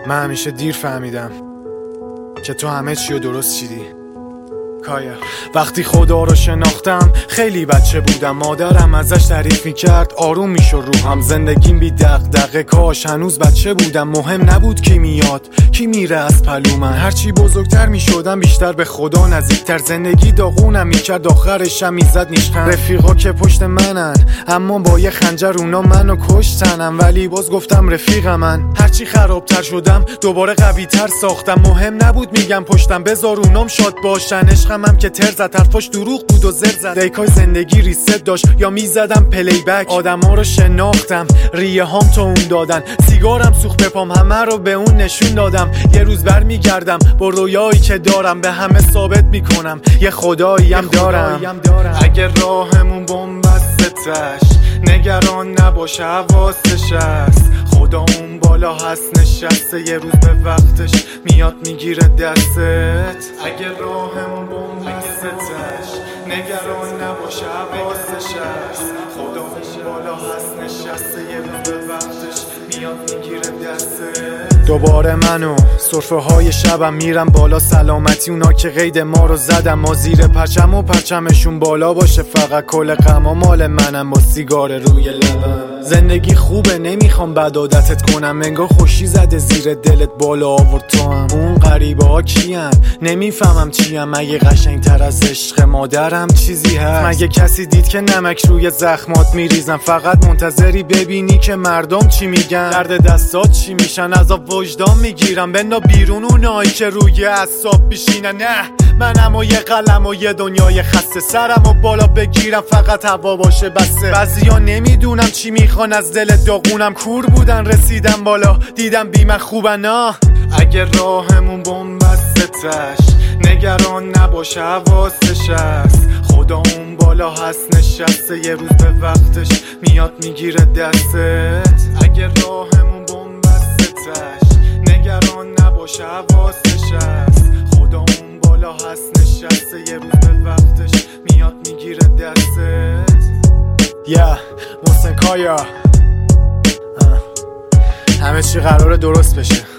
من همیشه دیر فهمیدم که تو همه چی رو درست چیدی. کایا وقتی خدا رو شناختم خیلی بچه بودم، مادرم ازش تعریف میکرد آروم میشو روحم. زندگیم بی دغدغه، کاش هنوز بچه بودم. مهم نبود کی میاد کی میره از پلو من. هرچی بزرگتر میشدم بیشتر به خدا نزدیکتر. زندگی داغونم میکرد آخرشم میزد نیشخند. رفیقا که پشت منن اما با یه خنجر اونا منو کشتنم، ولی باز گفتم رفیق من. هرچی خرابتر شدم دوباره قوی تر ساختم. مهم نبود میگم پشتم بذار اونام شاد باشن. عشقم که تر زد حرفاش دروغ بود و زر زد. دیکای زندگی ریست داشت یا میزدم پلی بک. آدما رو شناختم ریه هام تو اون دادن. سیگارم سوخت بپام همه رو به اون نشون دادم. یه روز بر میگردم با رویایی که دارم، به همه ثابت میکنم یه خداییم دارم. اگه راهمون بومبستش نگران نباشه حواسش هست. خدا اون بالا هست نشسته، یه روز به وقتش میاد میگیره دستت. اگه راهمون بومبستش نگران نباشه حواسش هست. خدا اون بالا هست نشسته، یه روز به وقتش میاد میگیره دستت. دوباره منو سرفه های شبم میرم بالا سلامتی اونا که قید ما رو زدم. ما زیر پرچم و پرچمشون بالا باشه، فقط کل غما مال منم با سیگار روی لبم. زندگی خوبه نمیخوام بد عادتت کنم، انگار خوشی زده زیر دلت بالا آورد تو هم. اون غریبه ها کیان نمیفهمم چیم، مگه قشنگ تر از عشق مادرم چیزی هست؟ مگه کسی دید که نمک روی زخمات میریزم؟ فقط منتظری ببینی که مردم چی میگن، درد دستات چی میشن، عذاب وجدان میگیرم. بنا بیرون اونایی که روی اعصاب بشینن. نه منم و یه قلم و یه دنیای خسته، سرم و بالا بگیرم فقط هوا باشه بسته. بعضیا نمیدونم چی میخوان از دل داغونم. کور بودن رسیدم بالا دیدم بی من خوبن. اگه راهمون بومبستش نگران نباشه حواسش هست. خدا اون بالا هست نشسته، یه روز به وقتش میاد میگیره دستت. اگه راهمون بومبستش نگران نباشه حواسش هست. خدا اون بالا هست نشسته، یه روز به وقتش میاد میگیره دستت. محسن کایا همه چی قراره درست بشه.